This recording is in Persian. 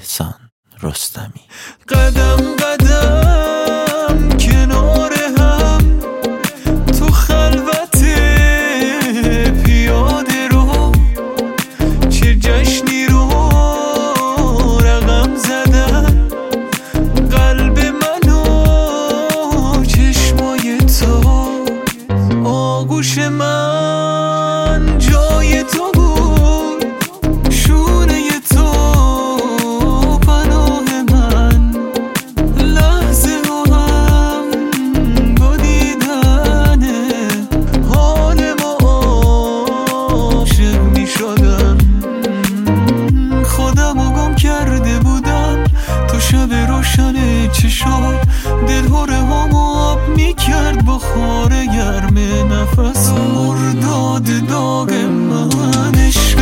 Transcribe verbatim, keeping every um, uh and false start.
احسان رستمی. قدم قدم کنار هم تو خلوت پیاده رو، چه جشنی رو رقم زدن قلب من و چشمای تو. آغوش من جای تو بود، شونه تو پناه من، لحظه ها هم با دیدن حال ما عاشق می شدم. خودم رو گم کرده بودم تو شب روشن چشات، دل هره هم آب می کرد با خاره گرم نفس. مرداد داغ من